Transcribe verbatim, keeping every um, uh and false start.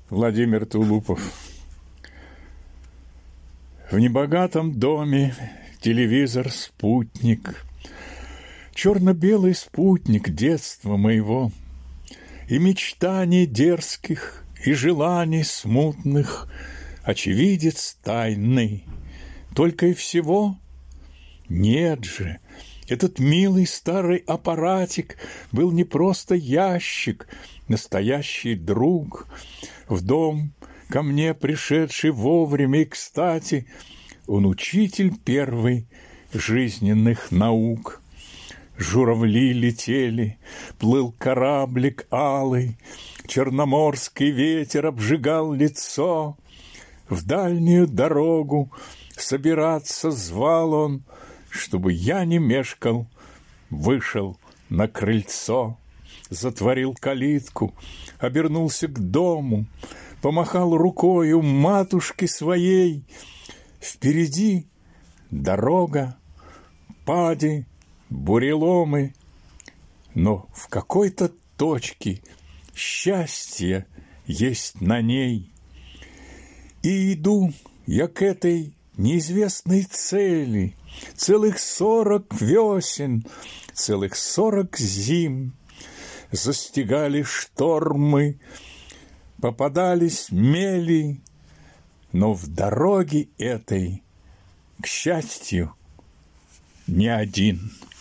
Владимир Тулупов. В небогатом доме телевизор спутник, черно-белый спутник детства моего, и мечтаний дерзких, и желаний смутных, очевидец тайный. Только и всего? Нет же, этот милый старый аппаратик был не просто ящик, настоящий друг. В дом ко мне пришедший вовремя и кстати, он учитель первый жизненных наук. Журавли летели, плыл кораблик алый, черноморский ветер обжигал лицо. В дальнюю дорогу собираться звал он, чтобы я не мешкал, вышел на крыльцо. Затворил калитку, обернулся к дому, помахал рукою матушке своей. Впереди дорога, пади, буреломы, но в какой-то точке счастье есть на ней. И иду я к этой неизвестной цели целых сорок весен, целых сорок зим. Застигали штормы, попадались мели, но в дороге этой, к счастью, не один.